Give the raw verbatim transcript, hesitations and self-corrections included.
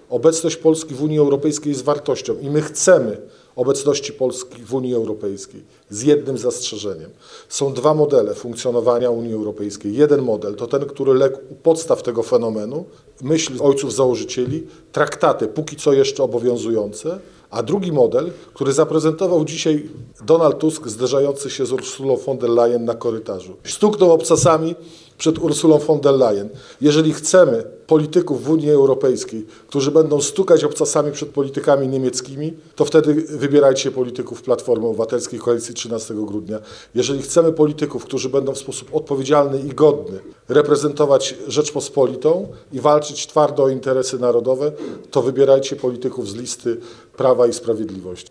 obecność Polski w Unii Europejskiej jest wartością i my chcemy obecności Polski w Unii Europejskiej z jednym zastrzeżeniem. Są dwa modele funkcjonowania Unii Europejskiej. Jeden model to ten, który legł u podstaw tego fenomenu, myśl ojców założycieli, traktaty póki co jeszcze obowiązujące, a drugi model, który zaprezentował dzisiaj Donald Tusk zderzający się z Ursulą von der Leyen na korytarzu. Stuknął obcasami przed Ursulą von der Leyen. Jeżeli chcemy polityków w Unii Europejskiej, którzy będą stukać obcasami przed politykami niemieckimi, to wtedy wybierajcie polityków Platformy Obywatelskiej Koalicji trzynastego grudnia. Jeżeli chcemy polityków, którzy będą w sposób odpowiedzialny i godny reprezentować Rzeczpospolitą i walczyć twardo o interesy narodowe, to wybierajcie polityków z listy Prawa i Sprawiedliwości.